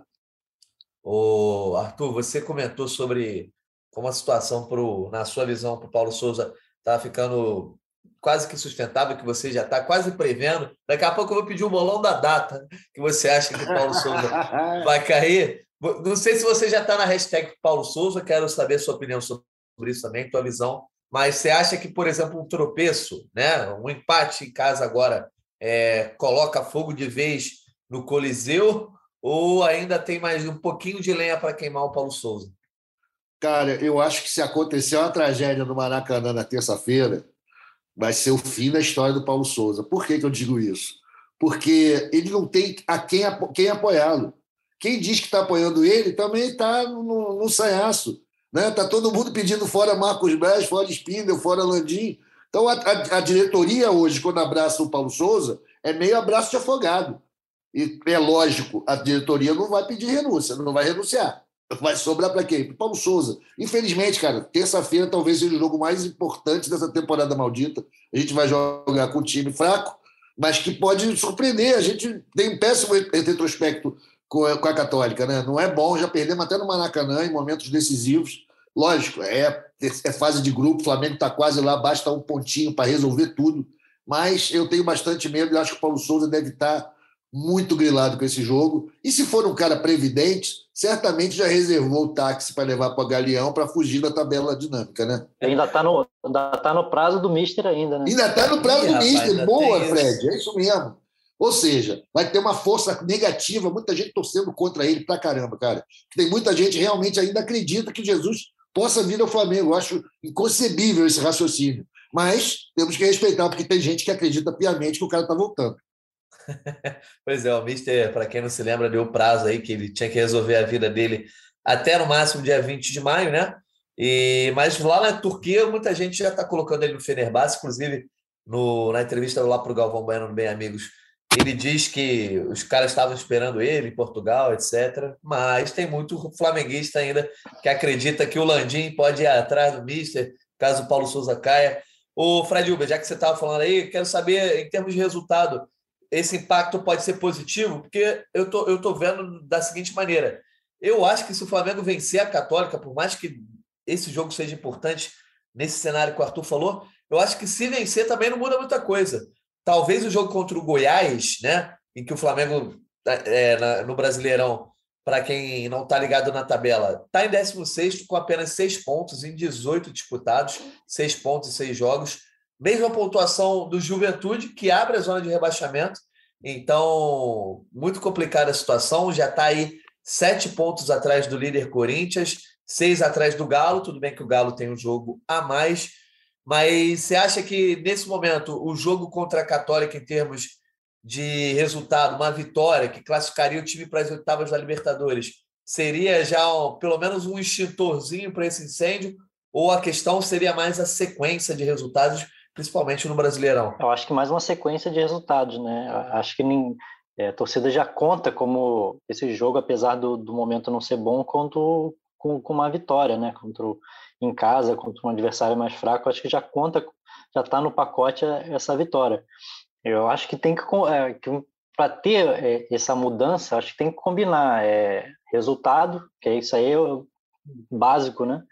Ô, Arthur, você comentou sobre como a situação, pro, na sua visão, para o Paulo Souza está ficando quase que sustentável, que você já está quase prevendo. Daqui a pouco eu vou pedir um bolão da data que você acha que o Paulo Souza vai cair. Não sei se você já está na hashtag Paulo Souza, quero saber a sua opinião sobre isso também, tua visão. Mas você acha que, por exemplo, um tropeço, né, um empate em casa agora, é, coloca fogo de vez no Coliseu ou ainda tem mais um pouquinho de lenha para queimar o Paulo Souza? Cara, eu acho que se acontecer uma tragédia no Maracanã na terça-feira, vai ser o fim da história do Paulo Souza. Por que que eu digo isso? Porque ele não tem a quem, quem apoiá-lo. Quem diz que está apoiando ele também está no, no sanhaço. Né? Tá todo mundo pedindo fora Marcos Braz, fora Spindel, fora Landim. Então, a, a, a diretoria hoje, quando abraça o Paulo Souza, é meio abraço de afogado. E é lógico, a diretoria não vai pedir renúncia, não vai renunciar. Vai sobrar para quem? Para o Paulo Souza. Infelizmente, cara, terça-feira talvez seja o jogo mais importante dessa temporada maldita. A gente vai jogar com um time fraco, mas que pode surpreender. A gente tem um péssimo retrospecto com a, com a Católica, né? Não é bom, já perdemos até no Maracanã em momentos decisivos. Lógico, é, é fase de grupo, o Flamengo está quase lá, basta um pontinho para resolver tudo. Mas eu tenho bastante medo e acho que o Paulo Souza deve estar muito grilado com esse jogo. E se for um cara previdente, certamente já reservou o táxi para levar para o Galeão para fugir da tabela dinâmica, né? Ainda está no, ainda tá no prazo do Mister ainda, né? Ainda está no prazo Ih, do rapaz, Mister. Boa, tem Fred, isso. é isso mesmo. Ou seja, vai ter uma força negativa, muita gente torcendo contra ele pra caramba, cara. Tem muita gente realmente ainda acredita que Jesus possa vir ao Flamengo. Eu acho inconcebível esse raciocínio. Mas temos que respeitar, porque tem gente que acredita piamente que o cara está voltando. Pois é, o Mister, para quem não se lembra, deu prazo aí que ele tinha que resolver a vida dele até no máximo dia vinte de maio, né? E, mas lá na Turquia, muita gente já está colocando ele no Fenerbahçe, inclusive no, na entrevista lá para o Galvão Bueno no Bem Amigos, ele diz que os caras estavam esperando ele em Portugal, etcétera. Mas tem muito flamenguista ainda que acredita que o Landim pode ir atrás do Mister, caso o Paulo Souza caia. Ô, Fred Uber, já que você estava falando aí, quero saber, em termos de resultado, esse impacto pode ser positivo? Porque eu tô, eu tô vendo da seguinte maneira. Eu acho que se o Flamengo vencer a Católica, por mais que esse jogo seja importante nesse cenário que o Arthur falou, eu acho que se vencer também não muda muita coisa. Talvez o jogo contra o Goiás, né, em que o Flamengo, é, na, no Brasileirão, para quem não está ligado na tabela, está em décimo sexto com apenas seis pontos em dezoito disputados, seis pontos em seis jogos. Mesma pontuação do Juventude, que abre a zona de rebaixamento. Então, muito complicada a situação. Já está aí sete pontos atrás do líder Corinthians, seis atrás do Galo. Tudo bem que o Galo tem um jogo a mais. Mas você acha que, nesse momento, o jogo contra a Católica, em termos de resultado, uma vitória que classificaria o time para as oitavas da Libertadores, seria já um, pelo menos um extintorzinho para esse incêndio, ou a questão seria mais a sequência de resultados, principalmente no Brasileirão? Eu acho que mais uma sequência de resultados, né? Acho que nem, é, a torcida já conta como esse jogo, apesar do, do momento não ser bom, quanto com, com uma vitória, né? Contra o, em casa, contra um adversário mais fraco, acho que já conta, já está no pacote essa vitória. Eu acho que tem que, é, que para ter é, essa mudança, acho que tem que combinar é, resultado, que é isso aí é o básico, né?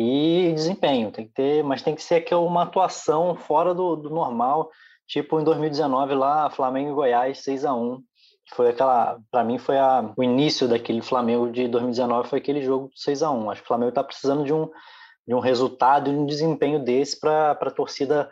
E desempenho, tem que ter, mas tem que ser que uma atuação fora do, do normal, tipo em dois mil e dezenove lá, Flamengo e Goiás seis a um. Foi aquela, para mim foi a, o início daquele Flamengo de dois mil e dezenove, foi aquele jogo seis a um. Acho que o Flamengo está precisando de um, de um resultado e um desempenho desse para a torcida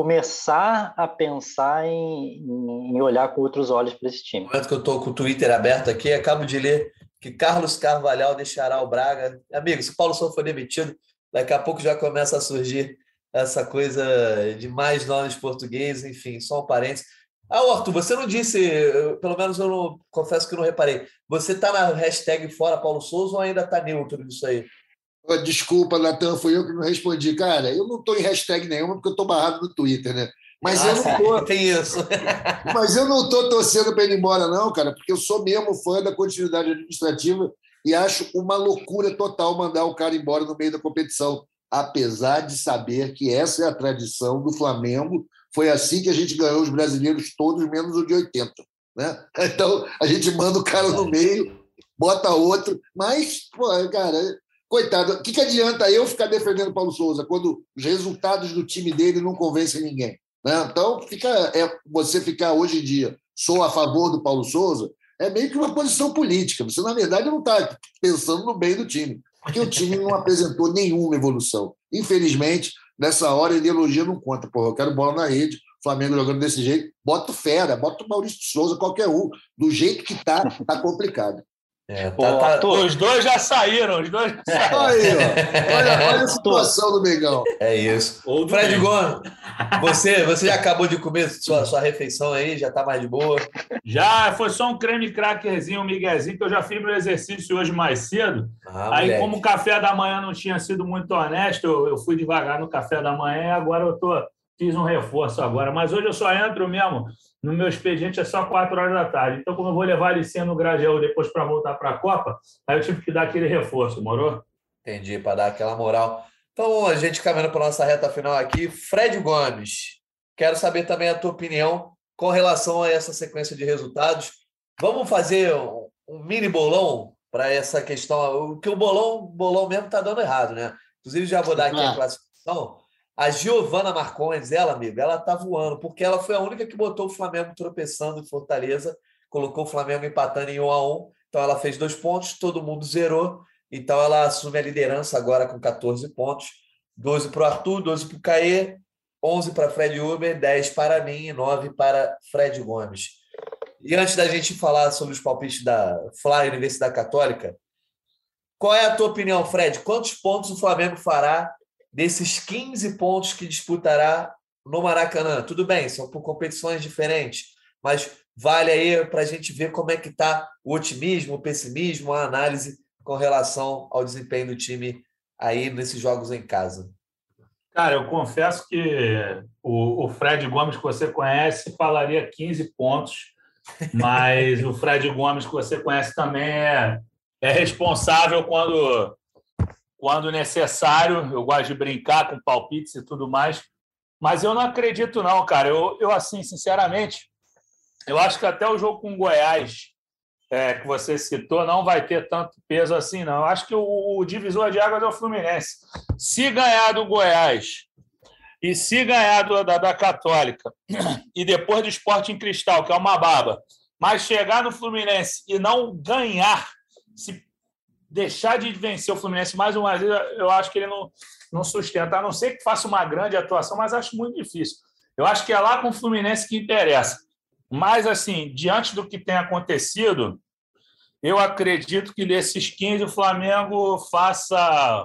começar a pensar em, em olhar com outros olhos para esse time. No momento que eu estou com o Twitter aberto aqui, acabo de ler que Carlos Carvalhal deixará o Braga. Amigo, se o Paulo Sousa for demitido, daqui a pouco já começa a surgir essa coisa de mais nomes portugueses, enfim, só um parênteses. Ah, Arthur, você não disse, pelo menos eu não, confesso que eu não reparei, você está na hashtag Fora Paulo Sousa ou ainda está neutro nisso aí? Desculpa, Natan, foi eu que não respondi. Cara, eu não estou em hashtag nenhuma porque eu estou barrado no Twitter, né? Mas ah, eu não tô... tem isso. Mas eu não estou torcendo para ele ir embora, não, cara, porque eu sou mesmo fã da continuidade administrativa e acho uma loucura total mandar o cara embora no meio da competição, apesar de saber que essa é a tradição do Flamengo. Foi assim que a gente ganhou os brasileiros todos, menos o de oitenta. Né? Então, a gente manda o cara no meio, bota outro, mas, pô, cara... Coitado, o que, que adianta eu ficar defendendo o Paulo Sousa quando os resultados do time dele não convencem ninguém? Né? Então, fica, é, você ficar hoje em dia, sou a favor do Paulo Sousa, é meio que uma posição política. Você, na verdade, não está pensando no bem do time, porque o time não apresentou nenhuma evolução. Infelizmente, nessa hora, a ideologia não conta. Porra, eu quero bola na rede, Flamengo jogando desse jeito, bota o Fera, bota o Maurício de Souza, qualquer um. Do jeito que está, está complicado. É, tá, tá... Os dois já saíram, os dois já saíram. Aí, ó. Olha, olha a situação do Mengão. É isso. Fred Gomes, você, você já acabou de comer sua, sua refeição aí? Já tá mais de boa? Já, foi só um creme crackerzinho, um miguezinho, que eu já fiz meu exercício hoje mais cedo. Ah, aí, moleque. Como o café da manhã não tinha sido muito honesto, eu, eu fui devagar no café da manhã e agora eu tô, fiz um reforço agora. Mas hoje eu só entro mesmo... No meu expediente é só quatro horas da tarde. Então, como eu vou levar a licença no Grajaú depois para voltar para a Copa, aí eu tive que dar aquele reforço, morou? Entendi, para dar aquela moral. Então, a gente caminhando para a nossa reta final aqui. Fred Gomes, quero saber também a tua opinião com relação a essa sequência de resultados. Vamos fazer um, um mini bolão para essa questão, que o bolão, bolão mesmo está dando errado, né? Inclusive, já vou dar aqui a classificação. A Giovana Marcondes, ela, amigo, ela tá voando, porque ela foi a única que botou o Flamengo tropeçando em Fortaleza, colocou o Flamengo empatando em um a um, então ela fez dois pontos, todo mundo zerou, então ela assume a liderança agora com catorze pontos, doze para o Arthur, doze para o Caê, onze para Fred Uber, dez para mim e nove para Fred Gomes. E antes da gente falar sobre os palpites da Fla Universidade Católica, qual é a tua opinião, Fred? Quantos pontos o Flamengo fará desses quinze pontos que disputará no Maracanã? Tudo bem, são por competições diferentes, mas vale aí para a gente ver como é que está o otimismo, o pessimismo, a análise com relação ao desempenho do time aí nesses jogos em casa. Cara, eu confesso que o, o Fred Gomes que você conhece falaria quinze pontos, mas o Fred Gomes que você conhece também é, é responsável quando... quando necessário, eu gosto de brincar com palpites e tudo mais, mas eu não acredito não, cara. Eu, eu assim, sinceramente, eu acho que até o jogo com o Goiás, é, que você citou, não vai ter tanto peso assim, não. Eu acho que o, o divisor de águas é o Fluminense. Se ganhar do Goiás e se ganhar do, da, da Católica e depois do Sporting Cristal, que é uma baba, mas chegar no Fluminense e não ganhar, se deixar de vencer o Fluminense mais uma vez, eu acho que ele não, não sustenta. A não ser que faça uma grande atuação, mas acho muito difícil. Eu acho que é lá com o Fluminense que interessa. Mas, assim, diante do que tem acontecido, eu acredito que desses quinze o Flamengo faça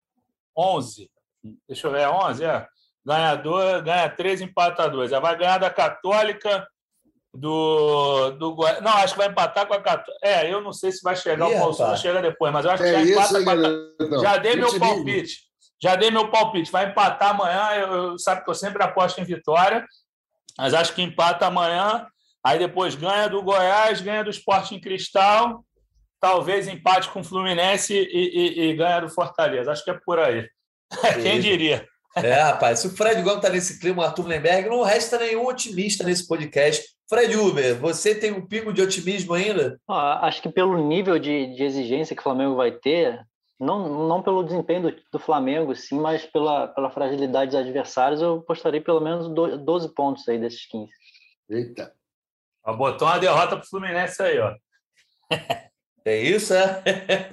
onze. Deixa eu ver, onze, é? Ganha, dois, ganha três, empata dois. Vai ganhar da Católica do, do Goiás. Não, acho que vai empatar com a Católica. É, eu não sei se vai chegar, Ih, o Paulo Souza rapaz. chega depois, mas eu acho que É já isso, empata com a galera. Já dei meu Otimismo. palpite. Já dei meu palpite. Vai empatar amanhã. Eu, eu sabe que eu sempre aposto em vitória, mas acho que empata amanhã. Aí depois ganha do Goiás, ganha do Sporting Cristal, talvez empate com o Fluminense e, e, e ganha do Fortaleza. Acho que é por aí. Quem Isso. diria? É, rapaz, se o Fred Gomes está nesse clima, o Arthur Lemberg, não resta nenhum otimista nesse podcast. Fred Uber, você tem um pingo de otimismo ainda? Ó, acho que pelo nível de, de exigência que o Flamengo vai ter, não, não pelo desempenho do, do Flamengo, sim, mas pela, pela fragilidade dos adversários, eu postarei pelo menos doze pontos aí desses quinze. Eita. Botou uma derrota para o Fluminense aí, ó. É isso, é?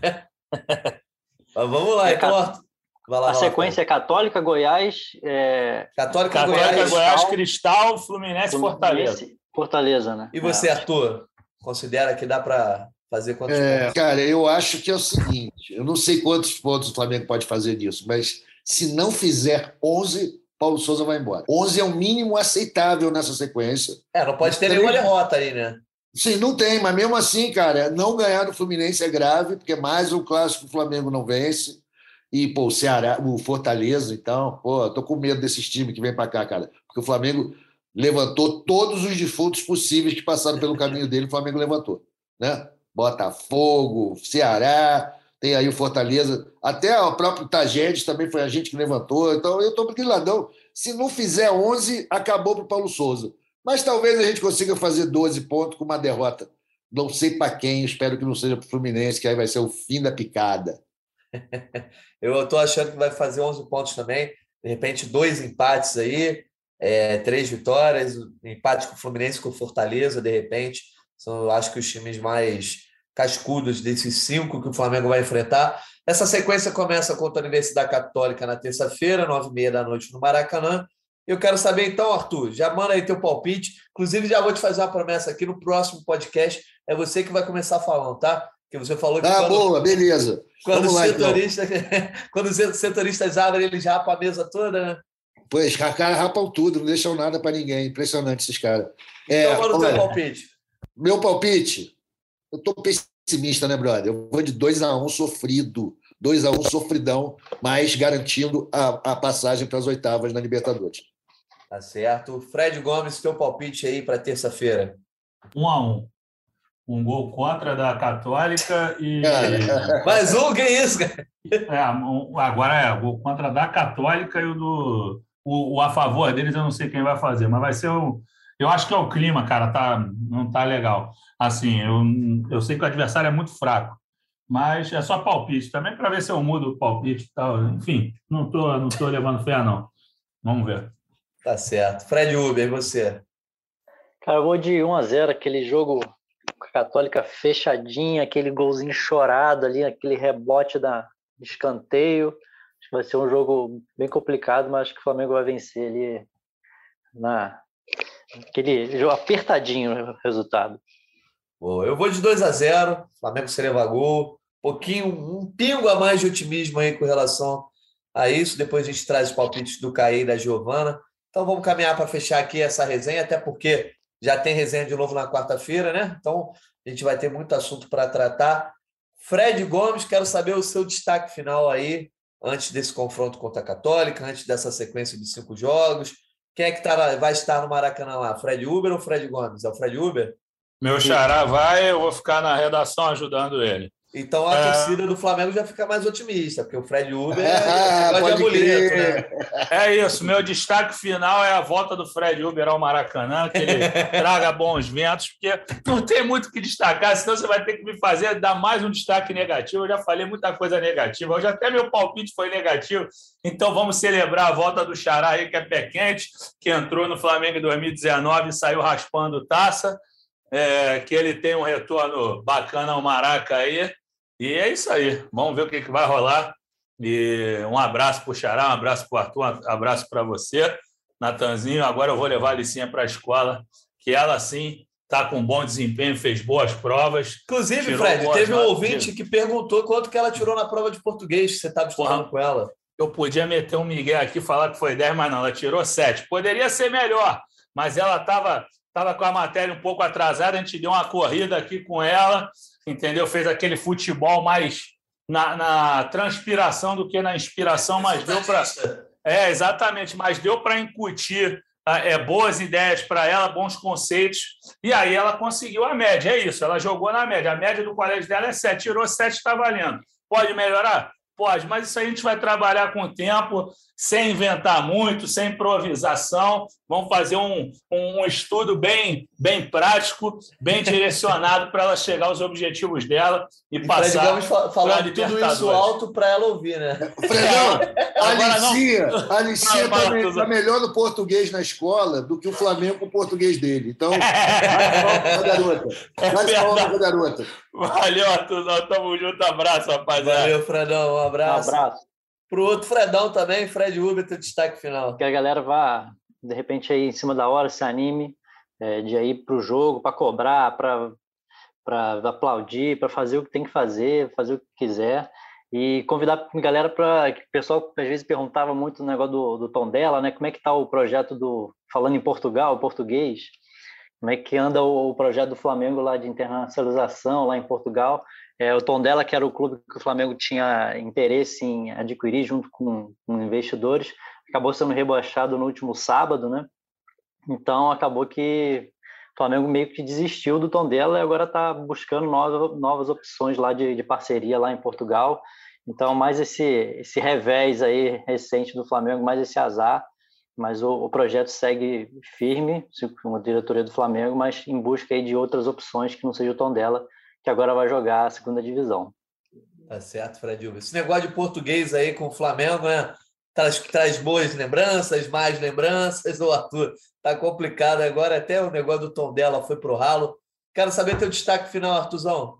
Mas vamos lá, É, então, Cat- Arthur. Vai lá, A vai lá, sequência é Católica, Goiás, é, Católica, Católica, Goiás. Goiás, Cristal, Fluminense, Fortaleza. Fluminense, Fortaleza, né? E você, É. Arthur? Considera que dá para fazer quantos É, pontos? cara, eu acho que é o seguinte: eu não sei quantos pontos o Flamengo pode fazer nisso, mas se não fizer onze, Paulo Souza vai embora. onze é o mínimo aceitável nessa sequência. É, não pode ter Três- nenhuma derrota aí, né? Sim, não tem, mas mesmo assim, cara, não ganhar do Fluminense é grave, porque mais um clássico o Flamengo não vence. E, pô, o Ceará, o Fortaleza, então, pô, eu tô com medo desses times que vêm para cá, cara. Porque o Flamengo levantou todos os defuntos possíveis que passaram pelo caminho dele, o Flamengo levantou, né? Botafogo, Ceará, tem aí o Fortaleza, até o próprio Tajeres também foi a gente que levantou. Então, eu tô brigadão. Se não fizer onze, acabou pro Paulo Souza. Mas talvez a gente consiga fazer doze pontos com uma derrota. Não sei para quem, espero que não seja para o Fluminense, que aí vai ser o fim da picada. Eu estou achando que vai fazer onze pontos também. De repente, dois empates aí, é, três vitórias, empate com o Fluminense, com o Fortaleza, de repente. São, eu acho que os times mais cascudos desses cinco que o Flamengo vai enfrentar. Essa sequência começa contra a Universidade Católica na terça-feira, nove e meia da noite no Maracanã. Eu quero saber então, Arthur, já manda aí teu palpite. Inclusive, já vou te fazer uma promessa aqui no próximo podcast. É você que vai começar falando, tá? Porque você falou que Ah, quando, boa, beleza. quando, Vamos os lá, então. setoristas, quando os setoristas abrem, eles rapam a mesa toda, né? Pois, os caras rapam tudo, não deixam nada para ninguém. Impressionante esses caras. É, Então, manda o teu olha, palpite. meu palpite, eu tô pessimista, né, brother? Eu vou de dois a um sofrido. dois a um sofridão, mas garantindo a, a passagem para as oitavas na Libertadores. Tá certo. Fred Gomes, teu palpite aí para terça-feira. Um a um. Um gol contra da Católica e. Mais um, que isso, cara? É, um- agora é, gol contra da Católica e o do. O, o a favor deles, eu não sei quem vai fazer, mas vai ser o. Eu acho que é o clima, cara, tá, não tá legal. Assim, eu, eu sei que o adversário é muito fraco, mas é só palpite também para ver se eu mudo o palpite e tal. Enfim, não tô, não tô levando fé, não. Vamos ver. Tá certo. Fred Uber, e você? Cara, eu vou de um a zero, aquele jogo com a Católica fechadinha, aquele golzinho chorado ali, aquele rebote da de escanteio. Acho que vai ser um jogo bem complicado, mas acho que o Flamengo vai vencer ali na aquele jogo apertadinho o resultado. Bom, eu vou de dois a zero. Flamengo se leva gol. Um pouquinho, um pingo a mais de otimismo aí com relação a isso. Depois a gente traz os palpites do Caí e da Giovana. Então vamos caminhar para fechar aqui essa resenha, até porque já tem resenha de novo na quarta-feira, né? Então a gente vai ter muito assunto para tratar. Fred Gomes, quero saber o seu destaque final aí, antes desse confronto contra a Católica, antes dessa sequência de cinco jogos. Quem é que tá, vai estar no Maracanã lá? Fred Uber ou Fred Gomes? É o Fred Uber? Meu xará vai, eu vou ficar na redação ajudando ele. Então a É. torcida do Flamengo já fica mais otimista, porque o Fred Uber é, Ah, é pode de amuleto, crer. né? É isso, meu destaque final é a volta do Fred Uber ao Maracanã, que ele traga bons ventos, porque não tem muito o que destacar, senão você vai ter que me fazer dar mais um destaque negativo. Eu já falei muita coisa negativa, hoje até meu palpite foi negativo, então vamos celebrar a volta do xará aí, que é pé quente, que entrou no Flamengo em dois mil e dezenove e saiu raspando taça, é, que ele tem um retorno bacana ao Maraca aí, e é isso aí, vamos ver o que, que vai rolar. E um abraço para o Xará, um abraço para o Arthur, um abraço para você, Natanzinho. Agora eu vou levar a Licinha para a escola, que ela sim está com bom desempenho, fez boas provas. Inclusive, Tirou Fred, boas teve um notas. ouvinte que perguntou quanto que ela tirou na prova de português, que você estava estudando Porra. com ela. Eu podia meter um migué aqui e falar que foi dez, mas não, ela tirou sete. Poderia ser melhor, mas ela estava estava com a matéria um pouco atrasada, a gente deu uma corrida aqui com ela, entendeu? Fez aquele futebol mais na, na transpiração do que na inspiração, mas deu para... É, exatamente, mas deu para incutir é, boas ideias para ela, bons conceitos, e aí ela conseguiu a média, é isso, ela jogou na média, a média do colégio dela é sete, tirou sete, está valendo. Pode melhorar? Pode, mas isso aí a gente vai trabalhar com o tempo, sem inventar muito, sem improvisação. Vamos fazer um, um estudo bem, bem prático, bem direcionado para ela chegar aos objetivos dela e, e passar. Vamos falando tudo isso alto para ela ouvir, né? Fredão, a Alicia, a Alicia está melhor no português na escola do que o Flamengo com o português dele. Então, mais garota. Mais palma, garota. Valeu, Arthurzão. Tamo junto. Abraço, rapaziada. Valeu, Fredão. Um abraço. Um abraço. Pro outro Fredão também, Fred Uber, teu destaque final. Que a galera vá, de repente, aí em cima da hora, se anime é, de ir para o jogo, para cobrar, para aplaudir, para fazer o que tem que fazer, fazer o que quiser. E convidar a galera para... O pessoal às vezes perguntava muito no negócio do, do Tondela, né? Como é que está o projeto do... Falando em Portugal, português, como é que anda o, o projeto do Flamengo lá de internacionalização lá em Portugal. É, o Tondela, que era o clube que o Flamengo tinha interesse em adquirir junto com, com investidores, acabou sendo rebaixado no último sábado, né? Então, acabou que o Flamengo meio que desistiu do Tondela e agora está buscando novas, novas opções lá de, de parceria lá em Portugal. Então, mais esse, esse revés aí recente do Flamengo, mais esse azar, mas o, o projeto segue firme, com a diretoria do Flamengo, mas em busca aí de outras opções que não seja o Tondela, que agora vai jogar a segunda divisão. Tá certo, Fred Uber. Esse negócio de português aí com o Flamengo, né? Traz, traz boas lembranças, mais lembranças. Ô, Arthur, tá complicado agora. Até o negócio do Tondela foi pro ralo. Quero saber teu destaque final, Arthurzão.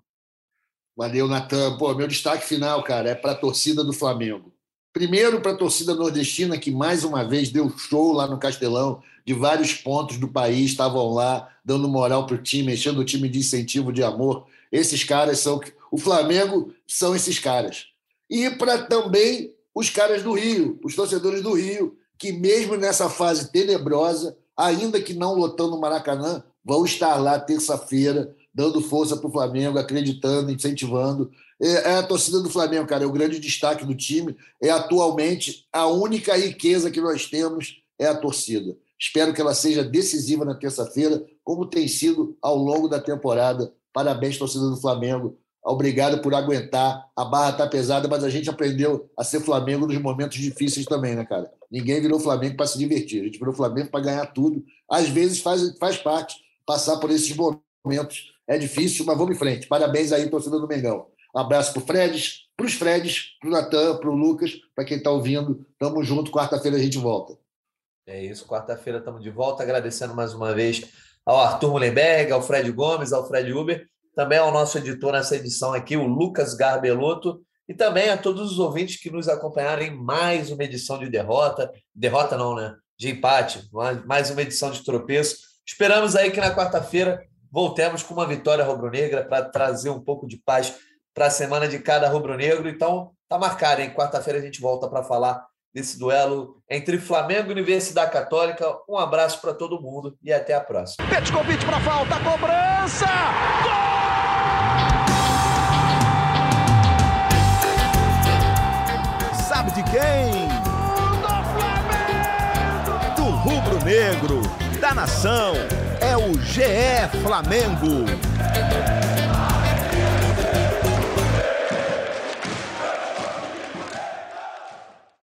Valeu, Natan. Pô, meu destaque final, cara, é para a torcida do Flamengo. Primeiro, para a torcida nordestina, que mais uma vez deu show lá no Castelão, de vários pontos do país, estavam lá dando moral para o time, enchendo o time de incentivo, de amor. Esses caras são... O Flamengo são esses caras. E para também os caras do Rio, os torcedores do Rio, que mesmo nessa fase tenebrosa, ainda que não lotando o Maracanã, vão estar lá terça-feira, dando força para o Flamengo, acreditando, incentivando. É a torcida do Flamengo, cara, é o grande destaque do time. É atualmente a única riqueza que nós temos é a torcida. Espero que ela seja decisiva na terça-feira, como tem sido ao longo da temporada. Parabéns, torcida do Flamengo. Obrigado por aguentar. A barra está pesada, mas a gente aprendeu a ser Flamengo nos momentos difíceis também, né, cara? Ninguém virou Flamengo para se divertir. A gente virou Flamengo para ganhar tudo. Às vezes faz, faz parte passar por esses momentos. É difícil, mas vamos em frente. Parabéns aí, torcida do Mengão. Um abraço para o Freds, para os Freds, para o Natan, para o Lucas, para quem está ouvindo. Tamo junto. Quarta-feira a gente volta. É isso. Quarta-feira estamos de volta. Agradecendo mais uma vez ao Arthur Mullenberg, ao Fred Gomes, ao Fred Uber, também ao nosso editor nessa edição aqui, o Lucas Garbelotto, e também a todos os ouvintes que nos acompanharam em mais uma edição de derrota. Derrota não, né? De empate. Mais uma edição de tropeço. Esperamos aí que na quarta-feira voltemos com uma vitória rubro-negra para trazer um pouco de paz para a semana de cada rubro-negro. Então, tá marcado, hein? Quarta-feira a gente volta para falar desse duelo entre Flamengo e Universidade Católica. Um abraço para todo mundo e até a próxima. Petkovic para falta, cobrança! Gol! Sabe de quem? Do Flamengo! Do rubro-negro, da nação, é o G E Flamengo.